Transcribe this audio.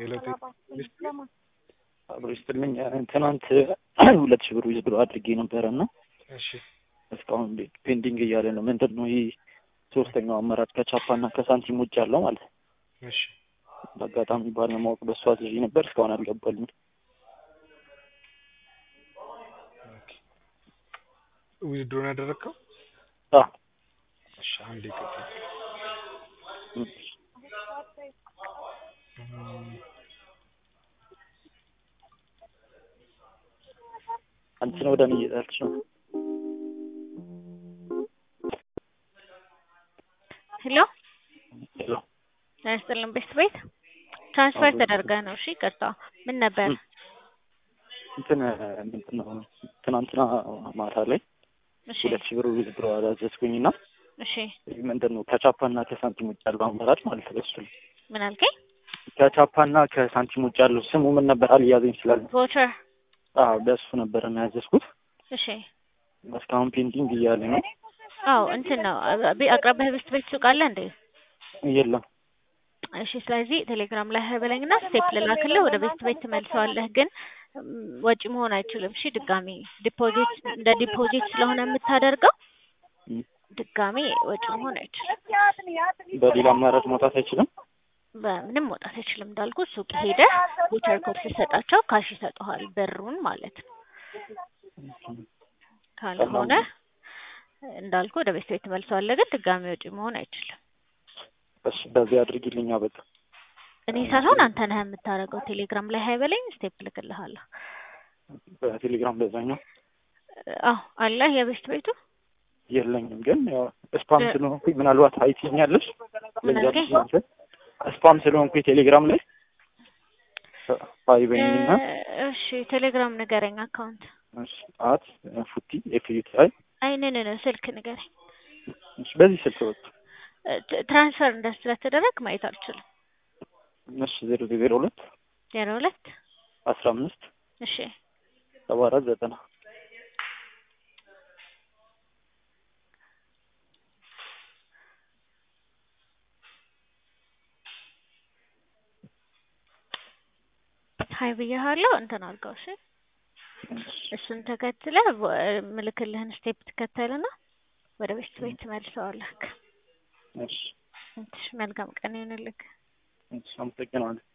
የለውጥ አብሮ ይስጥልኝ። ትናንት 2000 ብር ይዝብሩ አድርጌ ነበርና እሺ እስካሁን ፔንዲንግ እያለ ነው። ምንድነው ይሄ ሶስተኛው አማራጭ ከቻፓና ከሳንቲም ውጭ ያለው ማለት ነው። እሺ በአጋጣሚ ባለማወቅ በሷ ትይዤ ነበር እስካሁን አልገባልኝም። ኦኬ ዊዝድሮን ያደረከው? አዎ እሺ አንዴ ቀጥል። አንቺ ነው ወደ እኔ እየጠራች ነው። ሄሎ ሄሎ አይስተልም ቤት ትራንስፈር ተደርጋ ነው። እሺ ቀጣ ምን ነበር? ምንድነው ትናንትና ማታ ላይ እሺ 2000 ብር ይዝብሩ አዘዝኩኝና እሺ ምንድነው ከቻፓና ከሳንቲም ውጭ ያለው አማራጭ ማለት ነው። እሱ ምን አልከኝ? ከቻፓና ከሳንቲም ውጭ ያለው ስሙ ምን ነበር? አልያዘኝ ስላለ ቮቸር በእሱ ነበር እና ያዘዝኩት። እሺ እስካሁን ፔንዲንግ እያለ ነው። አዎ እንትን ነው አቅራቢያ ቤት ሱቅ አለ እንዴ? የለም። እሺ ስለዚህ ቴሌግራም ላይ በለኝና ስቴፕ ልላክልህ ወደ ቤት ትመልሰዋለህ። ግን ወጪ መሆን አይችልም። እሺ ድጋሚ ዲፖዚት ስለሆነ የምታደርገው ድጋሚ ወጪ መሆን አይችልም። በሌላ አማራጭ መውጣት አይችልም። በምንም መውጣት አይችልም። እንዳልኩ ሱቅ ሄደህ ቮቸር ኮድ ሲሰጣቸው ካሽ ይሰጡሃል ብሩን ማለት ነው። ካልሆነ እንዳልኩ ወደ ቤት ትመልሰዋለህ። ግን ድጋሚ ወጪ መሆን አይችልም። እሺ በዚህ አድርጊልኝ። በቃ እኔ ሳይሆን አንተ ነህ የምታደርገው። ቴሌግራም ላይ በለኝ ስቴፕ ልክልሃለሁ። በቴሌግራም በዛኛው አዎ አለ ቤቱ የለኝም። ግን ያው ስፓም ስለሆንኩኝ ምናልባት አይትኛለሽ። ምን አልከኝ? ስፓም ስለሆንኩኝ ቴሌግራም ላይ ባይበኝና እሺ ቴሌግራም ንገረኝ አካውንት። እሺ ፉቲ ኤፍዩቲ አይነን ነው ስልክ ንገረኝ። እሺ በዚህ ስልክ ወጥ ትራንስፈር እንደስለተደረግ ማየት አልችልም። እሺ 002 15 እሺ 7490 ሀይ ብያለሁ። እንትን አድርገው። እሺ እሱን ተከትለ ምልክልህን ስቴፕ ተከተልና ወደ ቤት ትመልሰዋለህ። እሺ መልካም ቀን ይሁንልህ። አመሰግናለሁ።